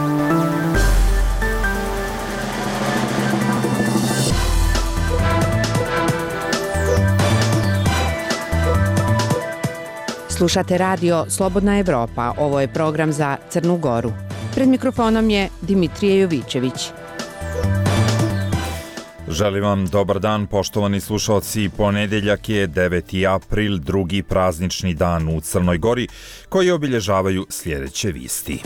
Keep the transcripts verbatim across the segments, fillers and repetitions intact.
Slušate radio Slobodna Evropa, ovo je program za Crnu Goru. Pred mikrofonom je Dimitrije Jovićević. Želim vam dobar dan, poštovani slušalci. Ponedeljak je deveti april, drugi praznični dan u Crnoj Gori, koji obilježavaju sljedeće vijesti.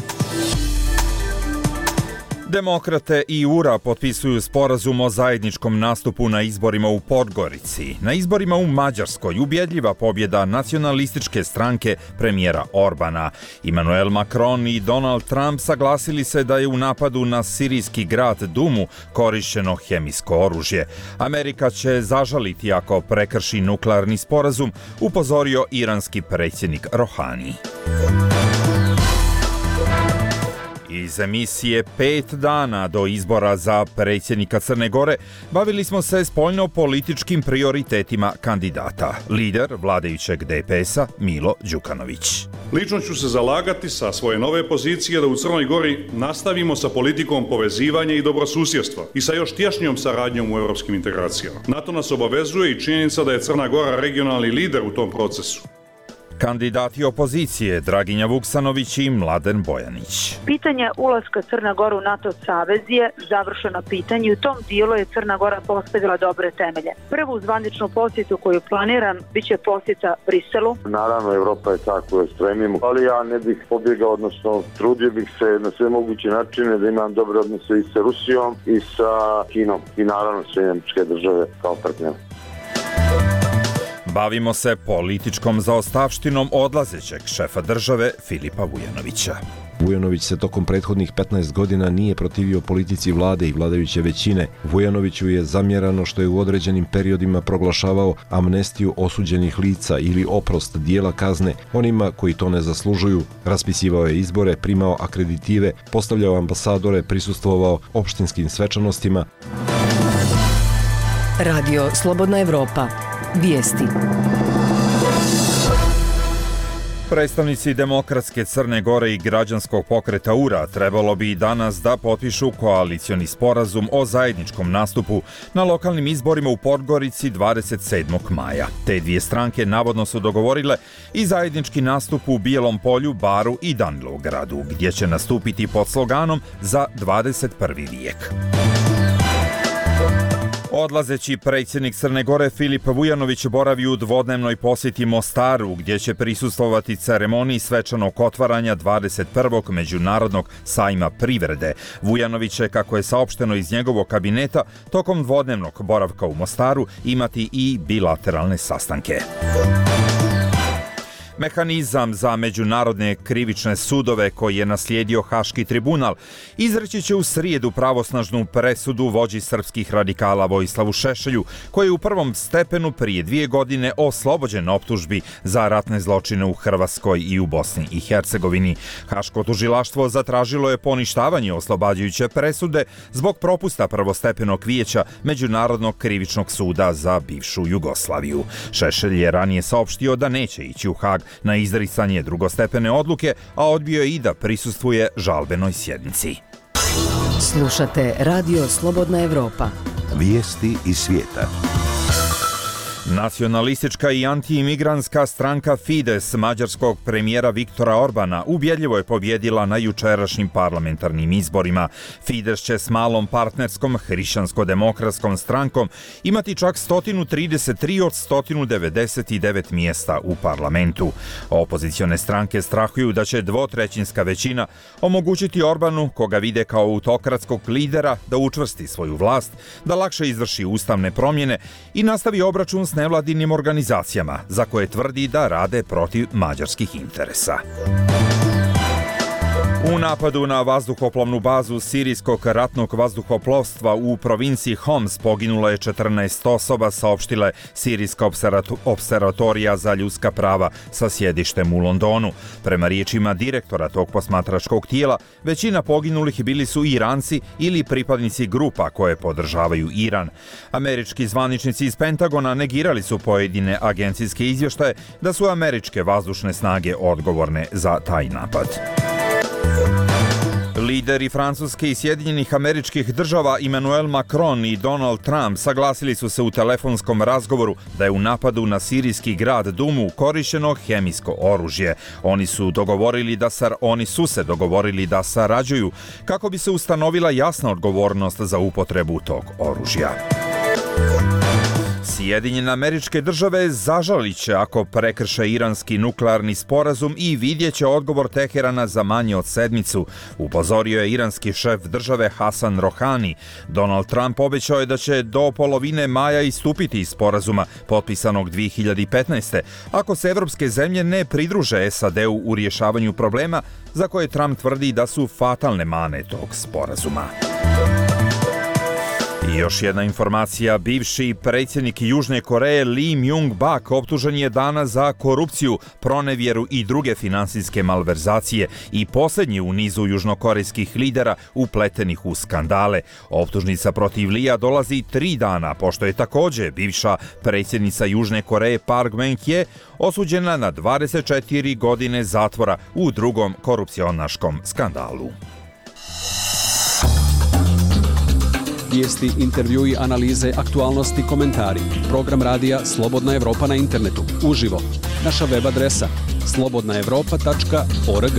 Demokrate i U R A potpisuju sporazum o zajedničkom nastupu na izborima u Podgorici. Na izborima u Mađarskoj ubjedljiva pobjeda nacionalističke stranke premijera Orbana. Emmanuel Macron i Donald Trump saglasili se da je u napadu na sirijski grad Dumu korišćeno hemijsko oružje. Amerika će zažaliti ako prekrši nuklearni sporazum, upozorio iranski predsjednik Rohani. Iz emisije Pet dana do izbora za predsjednika Crne Gore bavili smo se spoljno-političkim prioritetima kandidata. Lider vladajućeg D P S-a Milo Đukanović. Lično ću se zalagati sa svoje nove pozicije da u Crnoj Gori nastavimo sa politikom povezivanja i dobrosusjedstva i sa još tješnjom saradnjom u europskim integracijama. Na to nas obavezuje i činjenica da je Crna Gora regionalni lider u tom procesu. Kandidati opozicije Draginja Vuksanović i Mladen Bojanić. Pitanje ulaska Crna Gora u NATO savez je završeno pitanje i u tom dijelu je Crna Gora postavila dobre temelje. Prvu zvaničnu posjetu koju planiram biće posjeta Briselu. Naravno, Evropa je ta koju stremimo, ali ja ne bih pobjegao, odnosno trudio bih se na sve moguće načine da imam dobre odnose i sa Rusijom i sa Kinom i naravno Sjedinjene Američke Države kao partner. Bavimo se političkom zaostavštinom odlazećeg šefa države Filipa Vujanovića. Vujanović se tokom prethodnih petnaest godina nije protivio politici vlade i vladajuće većine. Vujanoviću je zamjerano što je u određenim periodima proglašavao amnestiju osuđenih lica ili oprost dijela kazne onima koji to ne zaslužuju. Raspisivao je izbore, primao akreditive, postavljao ambasadore, prisustvovao opštinskim svečanostima. Radio Slobodna Evropa. Vijesti. Predstavnici Demokratske Crne Gore i građanskog pokreta U R A trebalo bi danas da potpišu koalicioni sporazum o zajedničkom nastupu na lokalnim izborima u Podgorici dvadeset sedmog maja. Te dvije stranke navodno su dogovorile i zajednički nastup u Bijelom Polju, Baru i Danilovgradu, gdje će nastupiti pod sloganom za dvadeset prvi vijek. Odlazeći predsjednik Crne Gore Filip Vujanović boravi u dvodnevnoj posjeti Mostaru, gdje će prisustvovati ceremoniji svečanog otvaranja dvadeset prvog Međunarodnog sajma privrede. Vujanović će, kako je saopšteno iz njegovog kabineta, tokom dvodnevnog boravka u Mostaru imati i bilateralne sastanke. Mehanizam za međunarodne krivične sudove koji je naslijedio Haški tribunal izreći će u srijedu pravosnažnu presudu vođi srpskih radikala Vojislavu Šešelju, koji je u prvom stepenu prije dvije godine oslobođen optužbi za ratne zločine u Hrvatskoj i u Bosni i Hercegovini. Haško tužilaštvo zatražilo je poništavanje oslobađajuće presude zbog propusta prvostepenog vijeća Međunarodnog krivičnog suda za bivšu Jugoslaviju. Šešelj je ranije saopštio da neće ići u Hag na izricanje drugostepene odluke, a odbio je i da prisustvuje žalbenoj sjednici. Slušate Radio Slobodna Evropa. Vijesti iz svijeta. Nacionalistička i antiimigrantska stranka Fides mađarskog premijera Viktora Orbana ubjedljivo je pobjedila na jučerašnjim parlamentarnim izborima. Fides će s malom partnerskom hrišćansko-demokratskom strankom imati čak sto trideset tri od sto devedeset devet mjesta u parlamentu. Opozicione stranke strahuju da će dvotrećinska većina omogućiti Orbanu, koga vide kao autokratskog lidera, da učvrsti svoju vlast, da lakše izvrši ustavne promjene i nastavi obračun s nevladinim organizacijama za koje tvrdi da rade protiv mađarskih interesa. U napadu na vazduhoplovnu bazu sirijskog ratnog vazduhoplovstva u provinciji Homs poginulo je četrnaest osoba, saopštile Sirijska opservatorija za ljudska prava sa sjedištem u Londonu. Prema riječima direktora tog posmatračkog tijela, većina poginulih bili su Iranci ili pripadnici grupa koje podržavaju Iran. Američki zvaničnici iz Pentagona negirali su pojedine agencijske izvještaje da su američke vazdušne snage odgovorne za taj napad. Lideri Francuske i Sjedinjenih Američkih Država Emmanuel Macron i Donald Trump saglasili su se u telefonskom razgovoru da je u napadu na sirijski grad Dumu korišćeno hemijsko oružje. Oni su dogovorili da sar, oni su se dogovorili da sarađuju kako bi se ustanovila jasna odgovornost za upotrebu tog oružja. Sjedinjene Američke Države zažalit će ako prekrše iranski nuklearni sporazum i vidjet će odgovor Teherana za manje od sedmicu, upozorio je iranski šef države Hasan Rohani. Donald Trump obećao je da će do polovine maja istupiti iz sporazuma potpisanog dvije hiljade petnaeste. ako se evropske zemlje ne pridruže S A D-u u rješavanju problema za koje Trump tvrdi da su fatalne mane tog sporazuma. I još jedna informacija, bivši predsjednik Južne Koreje Lee Myung-bak optužen je danas za korupciju, pronevjeru i druge finansijske malverzacije i posljednji u nizu južnokorejskih lidera upletenih u skandale. Optužnica protiv Leea dolazi tri dana, pošto je također bivša predsjednica Južne Koreje Park Geun-hye osuđena na dvadeset četiri godine zatvora u drugom korupcionaškom skandalu. Vijesti, intervjui, analize, aktualnosti, komentari. Program radija Slobodna Evropa na internetu. Uživo. Naša web adresa slobodna evropa tačka org.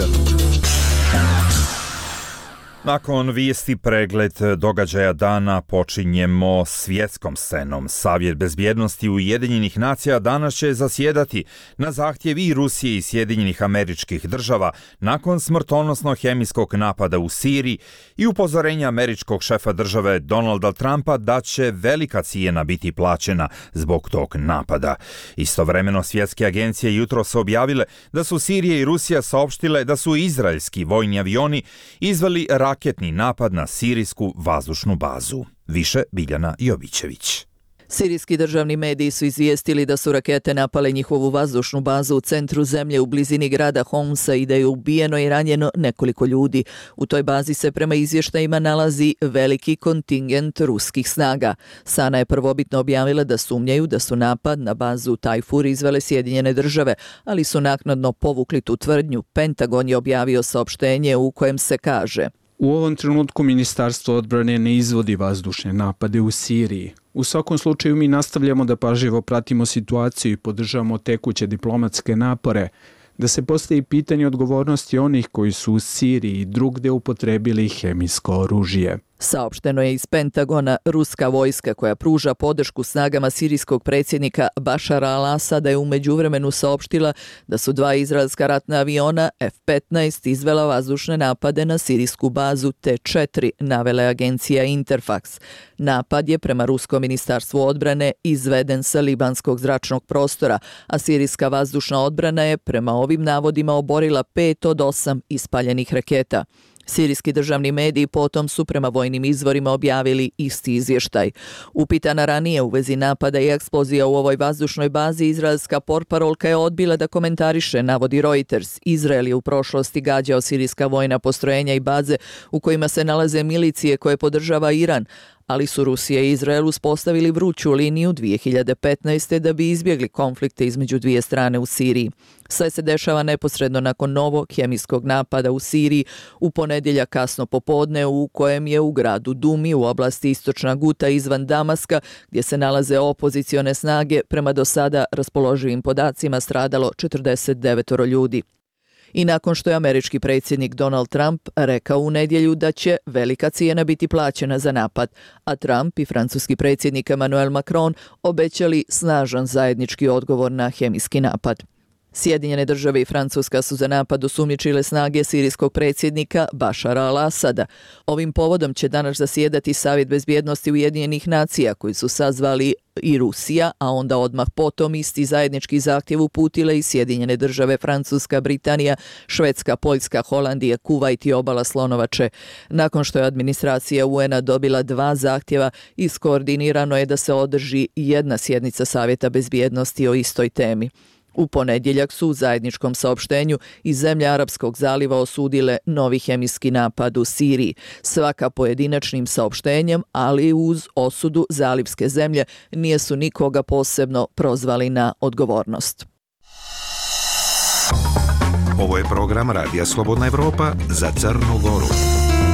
Nakon vijesti pregled događaja dana počinjemo svjetskom scenom. Savjet bezbjednosti Ujedinjenih nacija danas će zasjedati na zahtjev i Rusije i Sjedinjenih Američkih Država nakon smrtonosnog hemijskog napada u Siriji i upozorenja američkog šefa države Donalda Trumpa da će velika cijena biti plaćena zbog tog napada. Istovremeno svjetske agencije jutro su objavile da su Sirija i Rusija saopštile da su izraelski vojni avioni izveli raketni napad na sirijsku vazdušnu bazu. Više Biljana Jovićević. Sirijski državni mediji su izvijestili da su rakete napale njihovu vazdušnu bazu u centru zemlje u blizini grada Homsa i da je ubijeno i ranjeno nekoliko ljudi. U toj bazi se prema izvještajima nalazi veliki kontingent ruskih snaga. Sana je prvobitno objavila da sumnjaju da su napad na bazu Tajfur izvele Sjedinjene države, ali su naknadno povukli tu tvrdnju. Pentagon je objavio saopštenje u kojem se kaže: U ovom trenutku Ministarstvo odbrane ne izvodi vazdušne napade u Siriji. U svakom slučaju mi nastavljamo da pažljivo pratimo situaciju i podržavamo tekuće diplomatske napore da se postavi pitanje odgovornosti onih koji su u Siriji i drugdje upotrebili hemijsko oružje. Saopšteno je iz Pentagona, ruska vojska koja pruža podršku snagama sirijskog predsjednika Bašara al-Asada je u međuvremenu saopštila da su dva izraelska ratna aviona F petnaest izvela vazdušne napade na sirijsku bazu T četiri, navela agencija Interfax. Napad je prema ruskom ministarstvu odbrane izveden sa libanskog zračnog prostora, a sirijska vazdušna odbrana je prema ovim navodima oborila pet od osam ispaljenih raketa. Sirijski državni mediji potom su prema vojnim izvorima objavili isti izvještaj. Upitana ranije u vezi napada i eksplozija u ovoj vazdušnoj bazi, izraelska portparolka je odbila da komentariše, navodi Reuters. Izrael je u prošlosti gađao sirijska vojna postrojenja i baze u kojima se nalaze milicije koje podržava Iran, ali su Rusija i Izrael uspostavili vruću liniju dvije hiljade petnaeste. da bi izbjegli konflikte između dvije strane u Siriji. Sve se dešava neposredno nakon novog hemijskog napada u Siriji u ponedjeljak kasno popodne, u kojem je u gradu Dumi u oblasti Istočna Guta izvan Damaska, gdje se nalaze opozicione snage, prema do sada raspoloživim podacima stradalo četrdeset devet ljudi. I nakon što je američki predsjednik Donald Trump rekao u nedjelju da će velika cijena biti plaćena za napad, a Trump i francuski predsjednik Emmanuel Macron obećali snažan zajednički odgovor na hemijski napad. Sjedinjene države i Francuska su za napad osumnjičile snage sirijskog predsjednika Bašara al-Asada. Ovim povodom će danas zasjedati Savjet bezbjednosti Ujedinjenih nacija, koji su sazvali i Rusija, a onda odmah potom isti zajednički zahtjev uputile i Sjedinjene države, Francuska, Britanija, Švedska, Poljska, Holandija, Kuvajt i Obala Slonovače. Nakon što je administracija U N-a dobila dva zahtjeva, iskoordinirano je da se održi jedna sjednica Savjeta bezbjednosti o istoj temi. U ponedjeljak su u zajedničkom saopštenju iz zemlje Arapskog zaliva osudile novi hemijski napad u Siriji, svaka pojedinačnim saopštenjem, ali uz osudu zalivske zemlje nije su nikoga posebno prozvali na odgovornost. Ovo je program Radija Slobodna Evropa za Crnu Goru.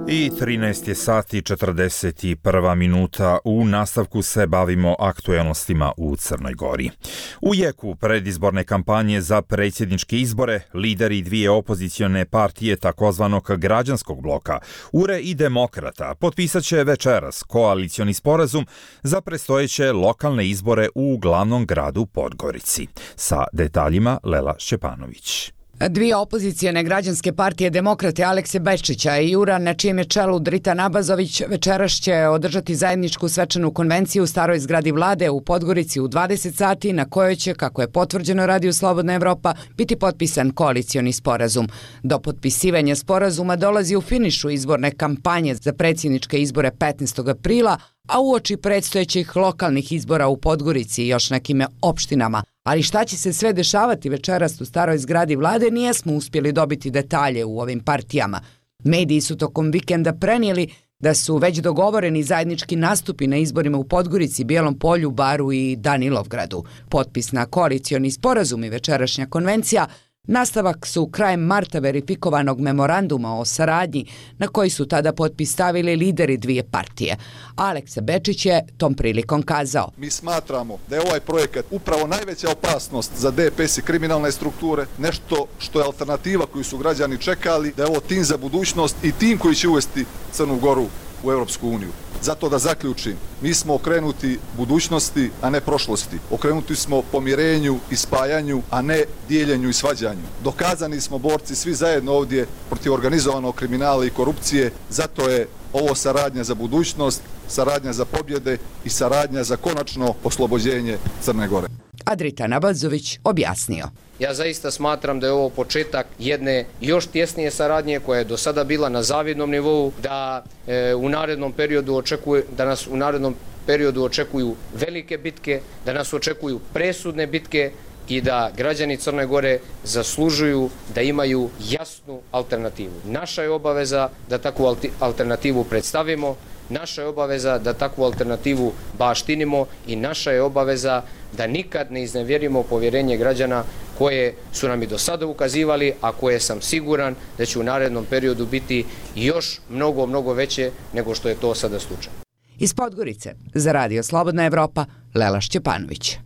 I trinaest je sati četrdeset prva minuta. U nastavku se bavimo aktuelnostima u Crnoj Gori. U jeku predizborne kampanje za predsjedničke izbore, lideri dvije opozicione partije takozvanog građanskog bloka, U R E i Demokrata, potpisat će večeras koalicioni sporazum za predstojeće lokalne izbore u glavnom gradu Podgorici. Sa detaljima Lela Šćepanović. Dvije opozicijene građanske partije Demokrate Alekse Bečića i Jura, na čijem je čelu Dritan Abazović, večeras će održati zajedničku svečanu konvenciju u staroj zgradi vlade u Podgorici u dvadeset sati, na kojoj će, kako je potvrđeno Radio Slobodna Evropa, biti potpisan koalicioni sporazum. Do potpisivanja sporazuma dolazi u finišu izborne kampanje za predsjedničke izbore petnaestog aprila, a uoči predstojećih lokalnih izbora u Podgorici i još nekim opštinama. Ali šta će se sve dešavati večeras u staroj zgradi vlade, nijesmo uspjeli dobiti detalje u ovim partijama. Mediji su tokom vikenda prenijeli da su već dogovoreni zajednički nastupi na izborima u Podgorici, Bijelom Polju, Baru i Danilovgradu. Potpis na koalicioni sporazum i večerašnja konvencija nastavak su krajem marta verifikovanog memoranduma o saradnji na koji su tada potpis stavili lideri dvije partije. Aleksa Bečić je tom prilikom kazao: Mi smatramo da je ovaj projekat upravo najveća opasnost za D P S i kriminalne strukture, nešto što je alternativa koju su građani čekali, da je ovo tim za budućnost i tim koji će uvesti Crnu Goru u Europsku uniju. Zato da zaključim, mi smo okrenuti budućnosti, a ne prošlosti. Okrenuti smo pomirenju i spajanju, a ne dijeljenju i svađanju. Dokazani smo borci svi zajedno ovdje protiv organizovanog kriminala i korupcije, zato je ovo saradnja za budućnost, saradnja za pobjede i saradnja za konačno oslobođenje Crne Gore. A Dritan Abazović objasnio: Ja zaista smatram da je ovo početak jedne još tjesnije saradnje koja je do sada bila na zavidnom nivou, da e, u narednom periodu očekuje, da nas u narednom periodu očekuju velike bitke, da nas očekuju presudne bitke i da građani Crne Gore zaslužuju da imaju jasnu alternativu. Naša je obaveza da takvu alternativu predstavimo, naša je obaveza da takvu alternativu baštinimo i naša je obaveza da nikad ne iznevjerimo povjerenje građana koje su nam i do sada ukazivali, a koje sam siguran da će u narednom periodu biti još mnogo, mnogo veće nego što je to sada slučaj. Iz Podgorice za Radio Slobodna Evropa, Lela Šćepanović.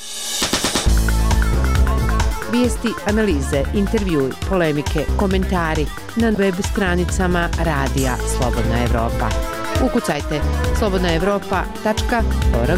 Vijesti, analize, intervjui, polemike, komentari na web stranicama Radija Slobodna Evropa. Ukucajte slobodna evropa tačka org.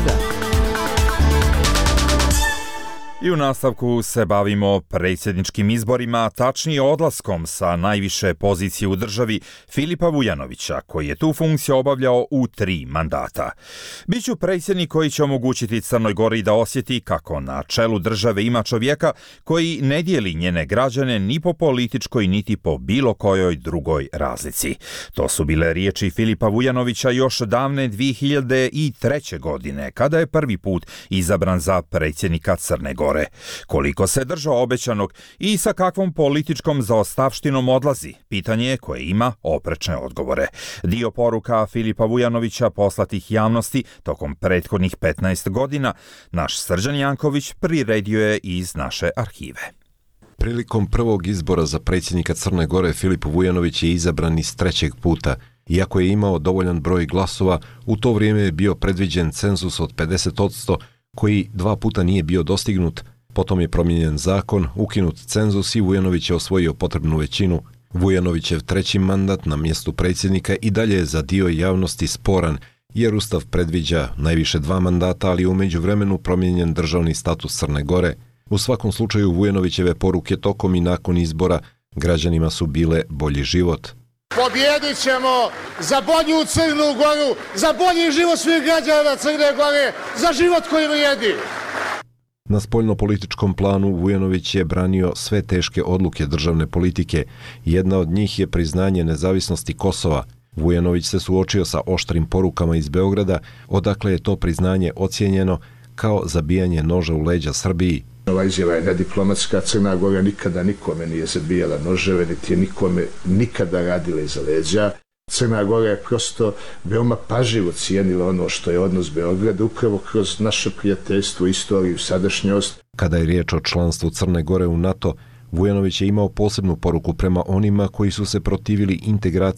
I u nastavku se bavimo predsjedničkim izborima, tačnije odlaskom sa najviše pozicije u državi Filipa Vujanovića, koji je tu funkciju obavljao u tri mandata. Biću predsjednik koji će omogućiti Crnoj Gori da osjeti kako na čelu države ima čovjeka koji ne dijeli njene građane ni po političkoj niti po bilo kojoj drugoj razlici. To su bile riječi Filipa Vujanovića još davne dvije hiljade treće. godine, kada je prvi put izabran za predsjednika Crne Gore. Koliko se držao obećanog i sa kakvom političkom zaostavštinom odlazi, pitanje je koje ima oprečne odgovore. Dio poruka Filipa Vujanovića poslatih javnosti tokom prethodnih petnaest godina naš Srđan Janković priredio je iz naše arhive. Prilikom prvog izbora za predsjednika Crne Gore Filip Vujanović je izabran iz trećeg puta. Iako je imao dovoljan broj glasova, u to vrijeme je bio predviđen cenzus od pedeset posto koji dva puta nije bio dostignut. Potom je promijenjen zakon, ukinut cenzus i Vujanović je osvojio potrebnu većinu. Vujanovićev treći mandat na mjestu predsjednika i dalje je za dio javnosti sporan, jer Ustav predviđa najviše dva mandata, ali u međuvremenu promijenjen državni status Crne Gore. U svakom slučaju Vujanovićeve poruke tokom i nakon izbora građanima su bile bolji život. Pobjedit ćemo za bolju Crnu Goru, za bolji život svih građana Crne Gore, za život koji vrijedi. Na spoljnopolitičkom planu Vujanović je branio sve teške odluke državne politike. Jedna od njih je priznanje nezavisnosti Kosova. Vujanović se suočio sa oštrim porukama iz Beograda, odakle je to priznanje ocijenjeno kao zabijanje noža u leđa Srbiji. Ova izjava je nediplomatska. Crna Gora nikada nikome nije zabijala noževe, niti je nikome nikada radila iza leđa. Crna Gora je prosto veoma pažljivo cijenila ono što je odnos Beograda upravo kroz naše prijateljstvo, istoriju, sadašnjost. Kada je riječ o članstvu Crne Gore u NATO, Vujanović je imao posebnu poruku prema onima koji su se protivili integraciji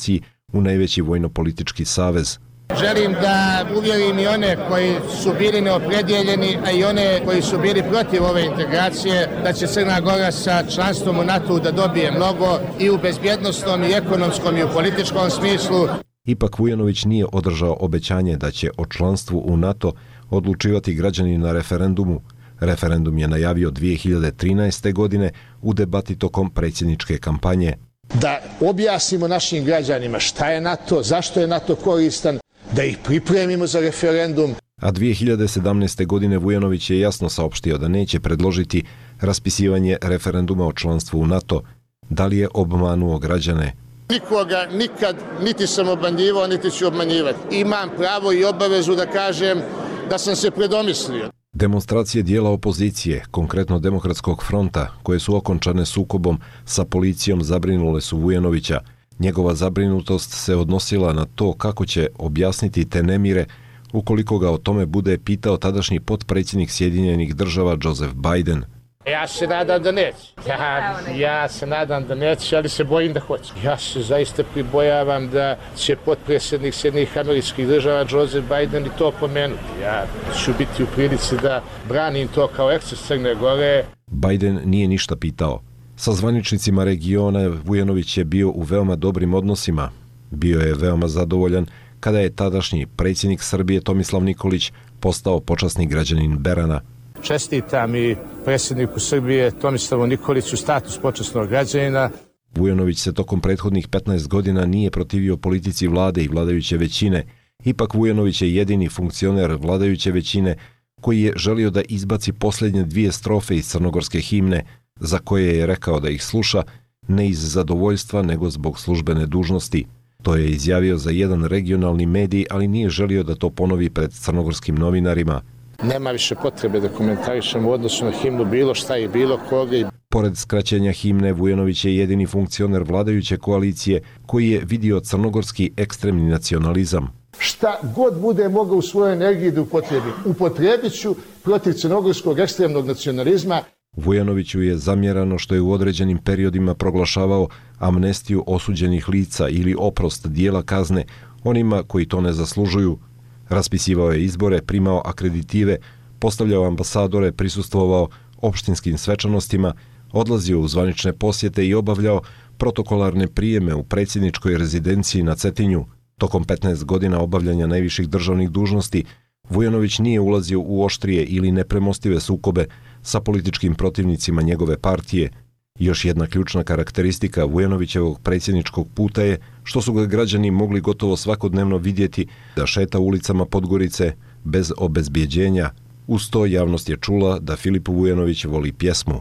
u najveći vojno-politički savez. Želim da uvjerim i one koji su bili neopredjeljeni, a i one koji su bili protiv ove integracije, da će Crna Gora sa članstvom u NATO da dobije mnogo i u bezbjednostnom i ekonomskom i u političkom smislu. Ipak Vujanović nije održao obećanje da će o članstvu u NATO odlučivati građani na referendumu. Referendum je najavio dvije hiljade trinaeste. godine u debati tokom predsjedničke kampanje. Da objasnimo našim građanima šta je NATO, zašto je NATO koristan, da ih pripremimo za referendum. A dvije hiljade sedamnaeste. godine Vujanović je jasno saopštio da neće predložiti raspisivanje referenduma o članstvu u NATO. Da li je obmanuo građane? Nikoga nikad niti sam obmanjivao, niti ću obmanjivati. Imam pravo i obavezu da kažem da sam se predomislio. Demonstracije dijela opozicije, konkretno Demokratskog fronta, koje su okončane sukobom sa policijom, zabrinule su Vujanovića. Njegova zabrinutost se odnosila na to kako će objasniti te nemire ukoliko ga o tome bude pitao tadašnji potpredsjednik Sjedinjenih država Joseph Biden. Ja se nadam da neće. Ja, ja se nadam da neće, ali se bojim da hoće. Ja se zaista pribojavam da će potpredsjednik Sjedinjenih američkih država Joseph Biden i to pomenuti. Ja ću biti u prilici da branim to kao eksces Crne Gore. Biden nije ništa pitao. Sa zvaničnicima regiona Vujanović je bio u veoma dobrim odnosima. Bio je veoma zadovoljan kada je tadašnji predsjednik Srbije Tomislav Nikolić postao počasni građanin Berana. Čestitam i predsjedniku Srbije Tomislavu Nikoliću status počasnog građanina. Vujanović se tokom prethodnih petnaest godina nije protivio politici vlade i vladajuće većine. Ipak Vujanović je jedini funkcioner vladajuće većine koji je želio da izbaci posljednje dvije strofe iz crnogorske himne, za koje je rekao da ih sluša ne iz zadovoljstva nego zbog službene dužnosti. To je izjavio za jedan regionalni medij, ali nije želio da to ponovi pred crnogorskim novinarima. Nema više potrebe da komentarišemo u odnosu na himnu bilo šta i bilo koga. Pored skraćenja himne, Vujanović je jedini funkcioner vladajuće koalicije koji je vidio crnogorski ekstremni nacionalizam. Šta god bude mogao u svojoj energiji da upotrebi, upotrebit ću protiv crnogorskog ekstremnog nacionalizma. Vujanoviću je zamjerano što je u određenim periodima proglašavao amnestiju osuđenih lica ili oprost dijela kazne onima koji to ne zaslužuju. Raspisivao je izbore, primao akreditive, postavljao ambasadore, prisustvovao opštinskim svečanostima, odlazio u zvanične posjete i obavljao protokolarne prijeme u predsjedničkoj rezidenciji na Cetinju. Tokom petnaest godina obavljanja najviših državnih dužnosti, Vujanović nije ulazio u oštrije ili nepremostive sukobe sa političkim protivnicima njegove partije. Još jedna ključna karakteristika Vujanovićevog predsjedničkog puta je što su ga građani mogli gotovo svakodnevno vidjeti da šeta ulicama Podgorice bez obezbjeđenja. Uz to javnost je čula da Filip Vujanović voli pjesmu.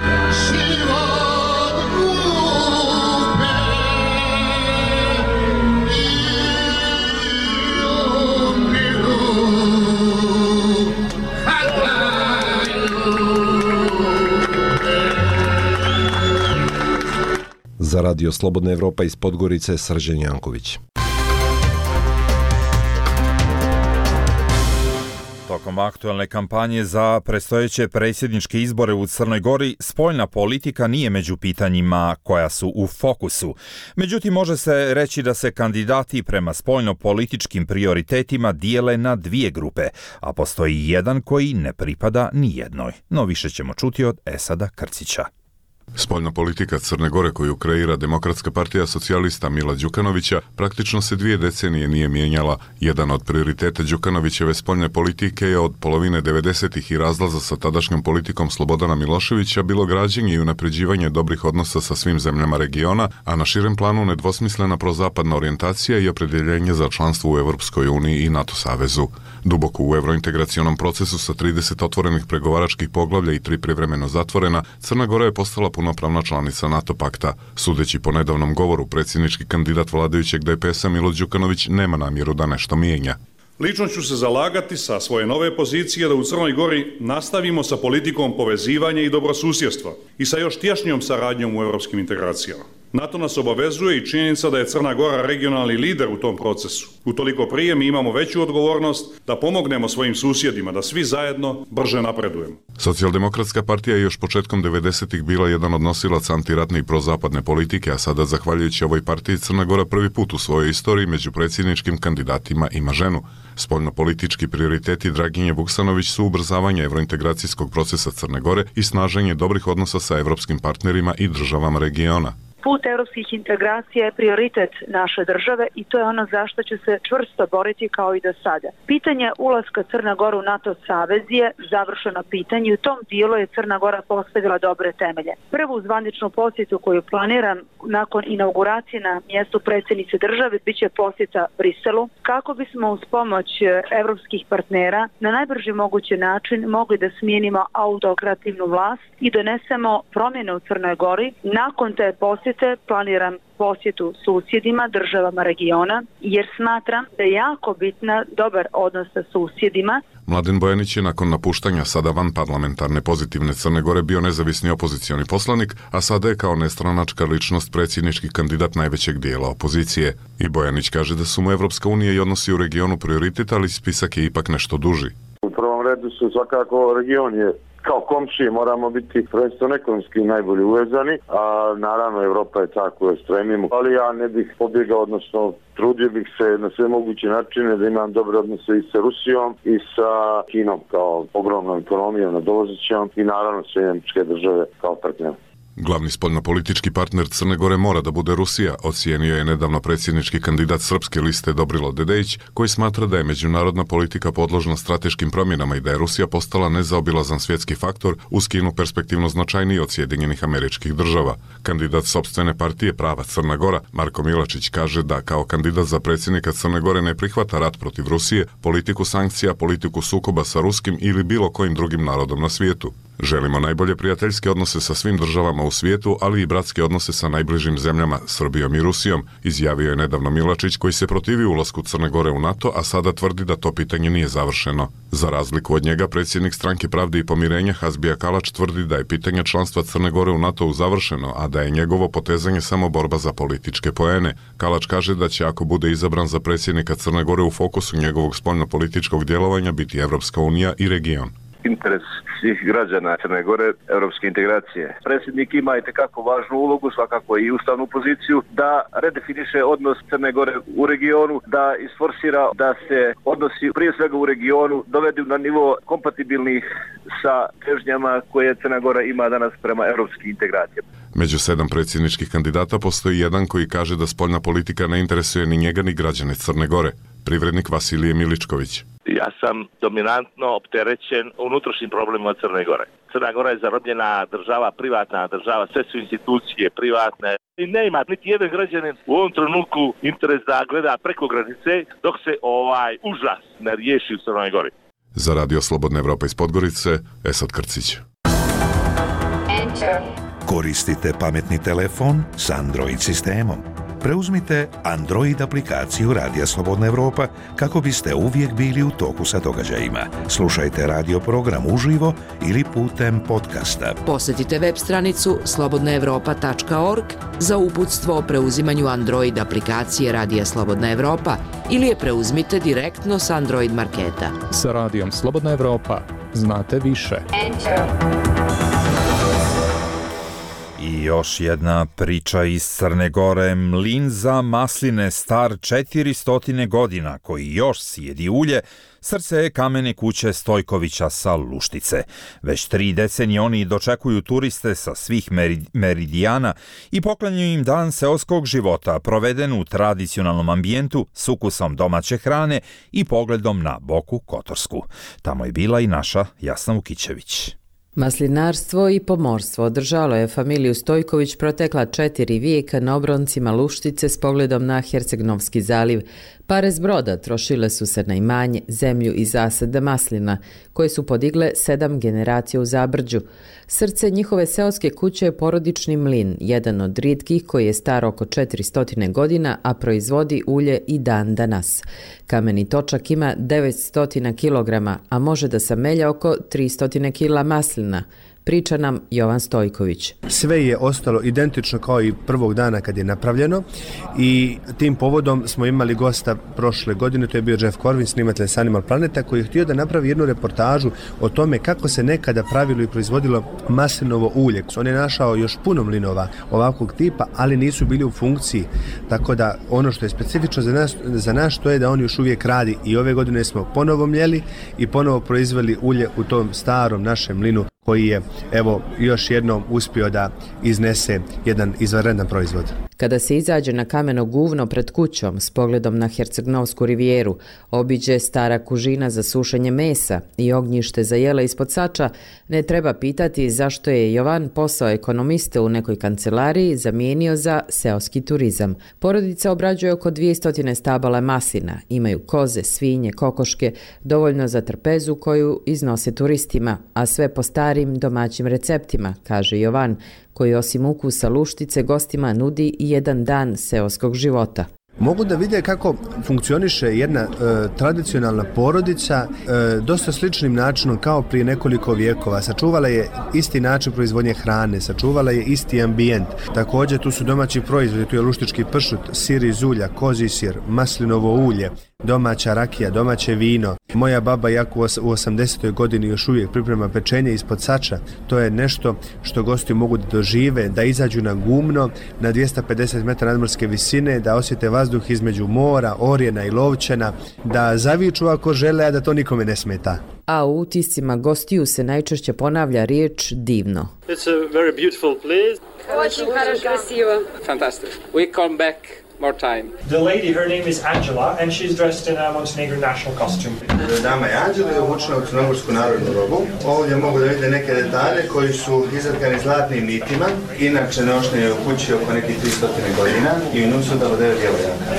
Za radio Slobodna Evropa iz Podgorice, Srđan Janković. Tokom aktualne kampanje za predstojeće predsjedničke izbore u Crnoj Gori, spoljna politika nije među pitanjima koja su u fokusu. Međutim, može se reći da se kandidati prema spoljno-političkim prioritetima dijele na dvije grupe, a postoji jedan koji ne pripada ni jednoj. No više ćemo čuti od Esada Krcića. Spoljna politika Crne Gore koju kreira Demokratska partija socijalista Mila Đukanovića praktično se dvije decenije nije mijenjala. Jedan od prioriteta Đukanovićeve spoljne politike je od polovine devedesetih i razlaza sa tadašnjom politikom Slobodana Miloševića bilo građenje i unapređivanje dobrih odnosa sa svim zemljama regiona, a na širem planu nedvosmislena prozapadna orijentacija i opredjeljenje za članstvo u Evropskoj uniji i NATO savezu. Duboko u evrointegracionom procesu sa trideset otvorenih pregovaračkih poglavlja i tri privremeno zatvorena, Crna Gora je postala punopravna članica NATO pakta. Sudeći po nedavnom govoru, predsjednički kandidat vladajućeg D P S-a Milo Đukanović nema namjeru da nešto mijenja. Lično ću se zalagati sa svoje nove pozicije da u Crnoj Gori nastavimo sa politikom povezivanja i dobrosusjedstva i sa još tješnjom saradnjom u evropskim integracijama. Na to nas obavezuje i činjenica da je Crna Gora regionalni lider u tom procesu. Utoliko prije mi imamo veću odgovornost da pomognemo svojim susjedima, da svi zajedno brže napredujemo. Socijaldemokratska partija je još početkom devedesetih bila jedan od nosilaca antiratne i prozapadne politike, a sada, zahvaljujući ovoj partiji, Crna Gora prvi put u svojoj istoriji među predsjedničkim kandidatima ima ženu. Spoljnopolitički prioriteti Draginje Vuksanović su ubrzavanje evrointegracijskog procesa Crne Gore i snaženje dobrih odnosa sa evropskim partnerima i državama regiona. Put europskih integracija je prioritet naše države i to je ono za što će se čvrsto boriti kao i do sada. Pitanje ulaska Crna Gora u NATO savez je završeno pitanje i u tom dijelu je Crna Gora postavila dobre temelje. Prvu zvaničnu posjetu koju planiram nakon inauguracije na mjestu predsjednice države bit će posjeta Briselu kako bismo uz pomoć evropskih partnera na najbrži mogući način mogli da smijenimo autokrativnu vlast i donesemo promjene u Crnoj Gori. Nakon te posjete planiram posjetu susjedima, državama regiona, jer smatram da je jako bitna dobar odnos sa susjedima. Mladen Bojanić je nakon napuštanja sada van parlamentarne pozitivne Crne Gore bio nezavisni opozicioni poslanik, a sada je kao nestranačka ličnost predsjednički kandidat najvećeg dijela opozicije. I Bojanić kaže da su mu Evropska unija i odnosi u regionu prioritet, ali spisak je ipak nešto duži. U prvom redu su svakako region je kao komšije moramo biti prvenstveno ekonomski najbolje uvezani, a naravno Evropa je ta koju stremimo. Ali ja ne bih pobjegao, odnosno trudio bih se na sve moguće načine da imam dobre odnose i sa Rusijom i sa Kinom kao ogromnom ekonomijom nadolazećom i naravno sve američke države kao partner. Glavni spoljnopolitički partner Crne Gore mora da bude Rusija, ocijenio je nedavno predsjednički kandidat srpske liste Dobrilo Dedejić, koji smatra da je međunarodna politika podložna strateškim promjenama i da je Rusija postala nezaobilazan svjetski faktor uz Kinu perspektivno značajniji od Sjedinjenih Američkih Država. Kandidat sopstvene partije Prava Crna Gora, Marko Milačić, kaže da kao kandidat za predsjednika Crne Gore ne prihvata rat protiv Rusije, politiku sankcija, politiku sukoba sa ruskim ili bilo kojim drugim narodom na svijetu. Želimo najbolje prijateljske odnose sa svim državama u svijetu, ali i bratske odnose sa najbližim zemljama, Srbijom i Rusijom, izjavio je nedavno Milačić, koji se protivi ulasku Crne Gore u NATO, a sada tvrdi da to pitanje nije završeno. Za razliku od njega, predsjednik Stranke pravde i pomirenja Hazbija Kalač tvrdi da je pitanje članstva Crne Gore u NATO završeno, a da je njegovo potezanje samo borba za političke poene. Kalač kaže da će, ako bude izabran za predsjednika Crne Gore, u fokusu njegovog spoljnopolitičkog djelovanja biti Evropska unija i region. Interes svih građana Crne Gore, evropske integracije. Predsjednik ima i tekako važnu ulogu, svakako i ustavnu poziciju, da redefiniše odnos Crne Gore u regionu, da isforsira da se odnosi prije svega u regionu dovedu na nivo kompatibilnih sa težnjama koje Crna Gora ima danas prema evropskim integracijama. Među sedam predsjedničkih kandidata postoji jedan koji kaže da spoljna politika ne interesuje ni njega ni građane Crne Gore. Privrednik Vasilije Miličković. Ja sam dominantno opterećen unutrašnjim problemima Crne Gore. Crna Gora je zarobljena država, privatna država, sve su institucije privatne. I ne ima niti jedan građanin u ovom trenutku interes da gleda preko granice dok se ovaj užas ne riješi u Crnoj Gori. Za Radio Slobodna Evropa iz Podgorice, Esad Krcić. Koristite pametni telefon s Android sistemom. Preuzmite Android aplikaciju Radija Slobodna Evropa kako biste uvijek bili u toku sa događajima. Slušajte radio program uživo ili putem podcasta. Posjetite web stranicu slobodna evropa tačka org za uputstvo o preuzimanju Android aplikacije Radija Slobodna Evropa ili je preuzmite direktno s Android marketa. Sa Radijom Slobodna Evropa znate više. I još jedna priča iz Crne Gore. Mlin za masline star četiristo godina koji još sjedi ulje, srce je kamene kuće Stojkovića sa Luštice. Već tri decenije oni dočekuju turiste sa svih meridijana i poklanjaju im dan seoskog života proveden u tradicionalnom ambijentu s ukusom domaće hrane i pogledom na Boku Kotorsku. Tamo je bila i naša Jasna Vukićević. Maslinarstvo i pomorstvo održalo je familiju Stojković protekla četiri vijeka na obroncima Luštice s pogledom na Herceg-Novski zaliv. Pare s broda trošile su se na imanje, zemlju i zasade maslina, koje su podigle sedam generacija u Zabrđu. Srce njihove seoske kuće je porodični mlin, jedan od rijetkih koji je star oko četiristo godina, a proizvodi ulje i dan danas. Kameni točak ima devetsto kilograma, a može da samelja oko tristo kila maslina. Priča nam Jovan Stojković. Sve je ostalo identično kao i prvog dana kad je napravljeno i tim povodom smo imali gosta prošle godine, to je bio Jeff Corvin, snimatelj s Animal Planeta, koji je htio da napravi jednu reportažu o tome kako se nekada pravilo i proizvodilo maslinovo ulje. On je našao još puno mlinova ovakvog tipa, ali nisu bili u funkciji, tako da ono što je specifično za nas, za nas to je da on još uvijek radi i ove godine smo ponovo mljeli i ponovo proizveli ulje u tom starom našem mlinu koji je, evo, još jednom uspio da iznese jedan izvanredan proizvod. Kada se izađe na kameno guvno pred kućom s pogledom na Herceg-Novsku rivijeru, obiđe stara kužina za sušenje mesa i ognjište za jela ispod sača, ne treba pitati zašto je Jovan posao ekonomiste u nekoj kancelariji zamijenio za seoski turizam. Porodica obrađuje oko dvjesto stabala maslina, imaju koze, svinje, kokoške, dovoljno za trpezu koju iznose turistima, a sve po starim domaćim receptima, kaže Jovan, koji osim ukusa luštice gostima nudi i jedan dan seoskog života. Mogu da vide kako funkcioniše jedna e, tradicionalna porodica e, dosta sličnim načinom kao prije nekoliko vijekova. Sačuvala je isti način proizvodnje hrane, sačuvala je isti ambijent. Također tu su domaći proizvodi, tu je luštički pršut, sir iz ulja, kozji sir, maslinovo ulje, domaća rakija, domaće vino. Moja baba jako u osamdesetoj godini još uvijek priprema pečenje ispod sača. To je nešto što gosti mogu da dožive, da izađu na gumno na dvjesto pedeset metara nadmorske visine, da osjete vazduh između mora, Orjena i Lovćena, da zaviču ako žele, a da to nikome ne smeta. A u utiscima gostiju se najčešće ponavlja riječ divno. It's a very beautiful place. Очень красиво. Fantastic. We come back more time. The lady, her name is Angela, and she's dressed in a Montenegrin national costume. Dama je Angela je obučena u crnogorsku narodnu robu. Ovdje mogu da vidite neke detalje koji su izratkani zlatnim nitima. Inače nošnje je u kući oko nekih tristo godina i u nju su dalo devet djevojaka.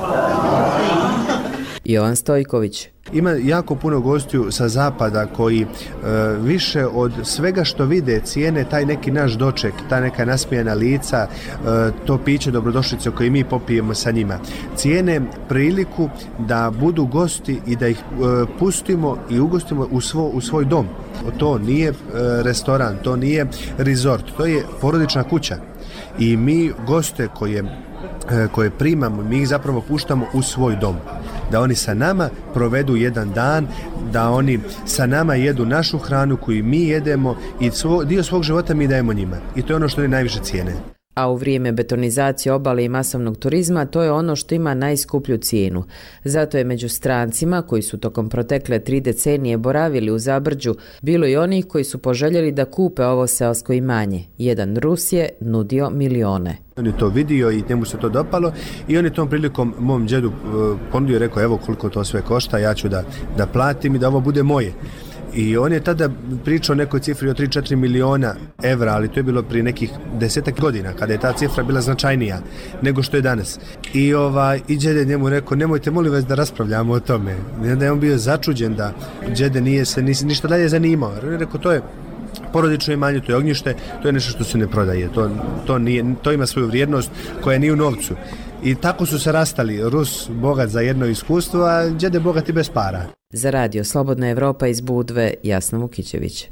Jovan Stojković. Ima jako puno gostiju sa zapada koji e, više od svega što vide cijene taj neki naš doček, ta neka nasmijana lica, e, to piće dobrodošlice koje mi popijemo sa njima. Cijene priliku da budu gosti i da ih e, pustimo i ugostimo u, svo, u svoj dom. To nije e, restoran, to nije resort, to je porodična kuća. I mi goste koje koje primamo, mi ih zapravo puštamo u svoj dom. Da oni sa nama provedu jedan dan, da oni sa nama jedu našu hranu koju mi jedemo i svo, dio svog života mi dajemo njima. I to je ono što oni najviše cijene. A u vrijeme betonizacije obale i masovnog turizma to je ono što ima najskuplju cijenu. Zato je među strancima koji su tokom protekle tri decenije boravili u Zabrđu bilo i onih koji su poželjeli da kupe ovo seosko imanje. Jedan Rus je nudio milione. On je to vidio i njemu se to dopalo i on je tom prilikom mom džedu ponudio i rekao evo koliko to sve košta, ja ću da, da platim i da ovo bude moje. I on je tada pričao o nekoj cifri od tri do četiri miliona evra, ali to je bilo prije nekih desetak godina, kada je ta cifra bila značajnija nego što je danas. I, ovaj, i džede njemu rekao, nemojte molim vas da raspravljamo o tome. I onda je on bio začuđen da džede nije se ni, ništa dalje zanimao. On je rekao, to je porodično imanje, to je ognjište, to je nešto što se ne prodaje. To, to, nije, to ima svoju vrijednost koja nije u novcu. I tako su se rastali, Rus bogat za jedno iskustvo, a džede bogat i bez para. Za radio Slobodna Evropa iz Budve, Jasna Vukićević.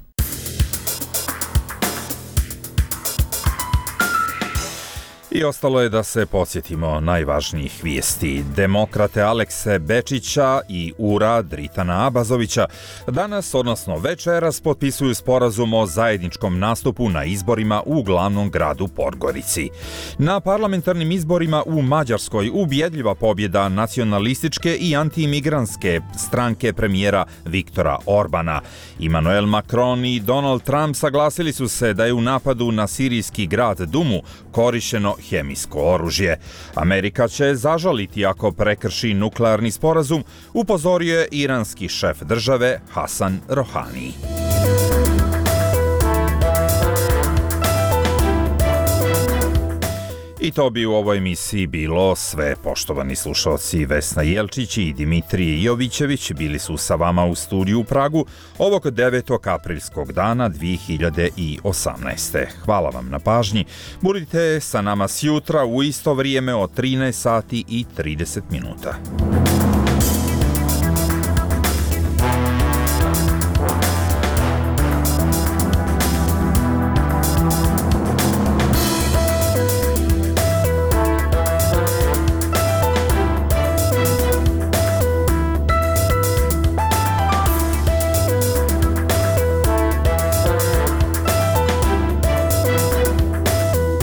I ostalo je da se podsjetimo najvažnijih vijesti. Demokrate Alekse Bečića i Ura Dritana Abazovića danas, odnosno večeras, potpisuju sporazum o zajedničkom nastupu na izborima u glavnom gradu Podgorici. Na parlamentarnim izborima u Mađarskoj ubjedljiva pobjeda nacionalističke i antiimigranske stranke premijera Viktora Orbana. Emmanuel Macron i Donald Trump saglasili su se da je u napadu na sirijski grad Dumu korišteno hemijsko oružje. Amerika će zažaliti ako prekrši nuklearni sporazum, upozorio je iranski šef države Hasan Rohani. I to bi u ovoj emisiji bilo sve. Poštovani slušalci, Vesna Jelčić i Dimitrije Jovićević bili su sa vama u studiju u Pragu ovog devetog aprilskog dana dvije hiljade osamnaeste. Hvala vam na pažnji. Budite sa nama sjutra u isto vrijeme od trinaest sati i trideset minuta.